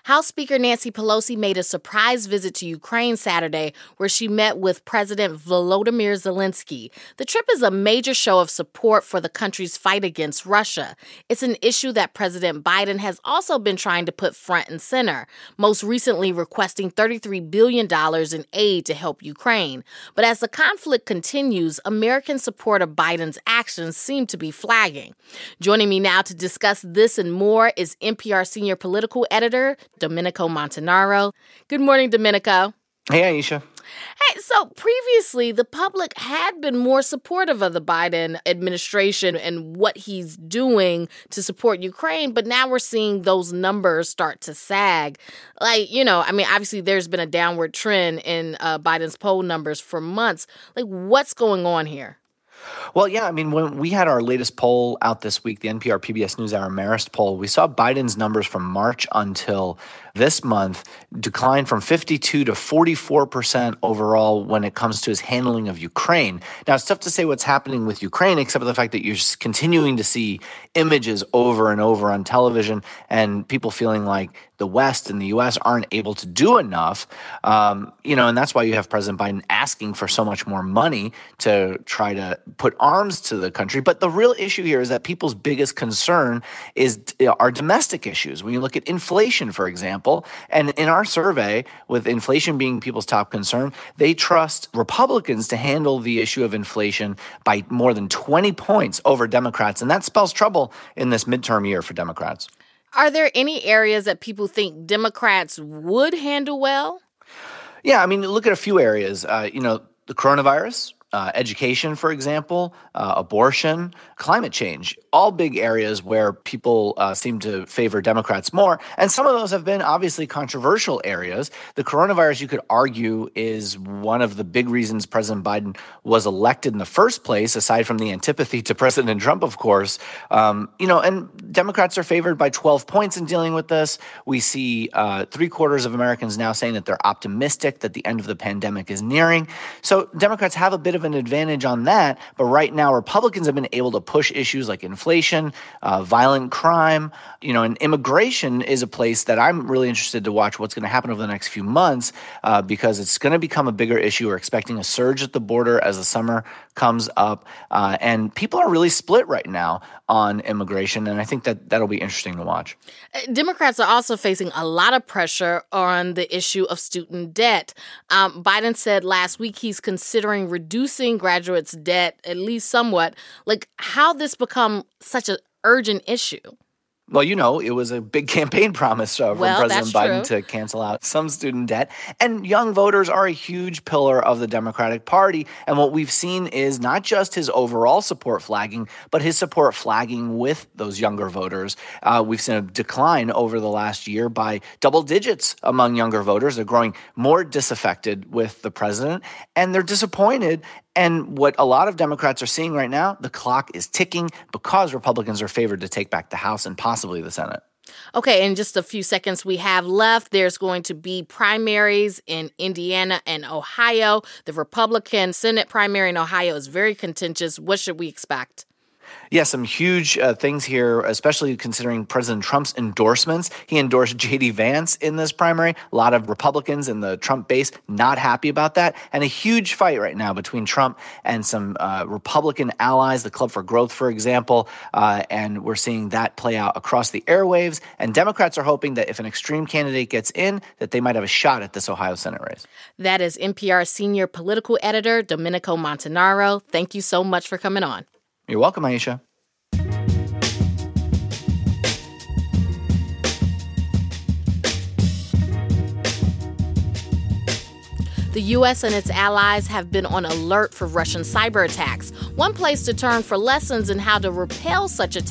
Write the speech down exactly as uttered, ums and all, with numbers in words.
House Speaker Nancy Pelosi made a surprise visit to Ukraine Saturday where she met with President Volodymyr Zelensky. The trip is a major show of support for the country's fight against Russia. It's an issue that President Biden has also been trying to put front and center, most recently requesting thirty-three billion dollars in aid to help Ukraine. But as the conflict continues, American support of Biden's actions seem to be flagging. Joining me now to discuss this and more is N P R senior political editor Domenico Montanaro. Good morning, Domenico. Hey, Aisha. Hey, so previously, the public had been more supportive of the Biden administration and what he's doing to support Ukraine, but now we're seeing those numbers start to sag. Like, you know, I mean, obviously there's been a downward trend in uh, Biden's poll numbers for months. Like, what's going on here? Well, yeah, I mean, when we had our latest poll out this week, the N P R P B S NewsHour Marist poll, we saw Biden's numbers from March until this month decline from fifty-two to forty-four percent overall when it comes to his handling of Ukraine. Now, it's tough to say what's happening with Ukraine, except for the fact that you're continuing to see images over and over on television and people feeling like the West and the U S aren't able to do enough. Um, you know, and that's why you have President Biden asking for so much more money to try to put arms to the country. But the real issue here is that people's biggest concern is are domestic issues. When you look at inflation, for example, and in our survey, with inflation being people's top concern, they trust Republicans to handle the issue of inflation by more than twenty points over Democrats. And that spells trouble in this midterm year for Democrats. Are there any areas that people think Democrats would handle well? Yeah, I mean, look at a few areas. Uh, you know, the coronavirus, uh, education, for example, uh, abortion, climate change, all big areas where people uh, seem to favor Democrats more. And some of those have been obviously controversial areas. The coronavirus, you could argue, is one of the big reasons President Biden was elected in the first place, aside from the antipathy to President Trump, of course. Um, you know, and Democrats are favored by twelve points in dealing with this. We see uh, three quarters of Americans now saying that they're optimistic that the end of the pandemic is nearing. So Democrats have a bit of an advantage on that. But right now, Republicans have been able to push issues like inflation, uh, violent crime, you know, and immigration is a place that I'm really interested to watch what's going to happen over the next few months uh, because it's going to become a bigger issue. We're expecting a surge at the border as the summer comes up. Uh, and people are really split right now on immigration. And I think that that'll be interesting to watch. Democrats are also facing a lot of pressure on the issue of student debt. Um, Biden said last week he's considering reducing graduates' debt, at least somewhat. Like, how this become such an urgent issue? Well, you know, it was a big campaign promise uh, from well, President Biden to cancel out some student debt. And young voters are a huge pillar of the Democratic Party. And what we've seen is not just his overall support flagging, but his support flagging with those younger voters. Uh, we've seen a decline over the last year by double digits among younger voters. They're growing more disaffected with the president, and they're disappointed. And what a lot of Democrats are seeing right now, the clock is ticking because Republicans are favored to take back the House and possibly the Senate. Okay, in just a few seconds we have left, there's going to be primaries in Indiana and Ohio. The Republican Senate primary in Ohio is very contentious. What should we expect? Yeah, some huge uh, things here, especially considering President Trump's endorsements. He endorsed J D Vance in this primary. A lot of Republicans in the Trump base not happy about that. And a huge fight right now between Trump and some uh, Republican allies, the Club for Growth, for example. Uh, and we're seeing that play out across the airwaves. And Democrats are hoping that if an extreme candidate gets in, that they might have a shot at this Ohio Senate race. That is N P R senior political editor Domenico Montanaro. Thank you so much for coming on. You're welcome, Aisha. The U S and its allies have been on alert for Russian cyber attacks. One place to turn for lessons in how to repel such attacks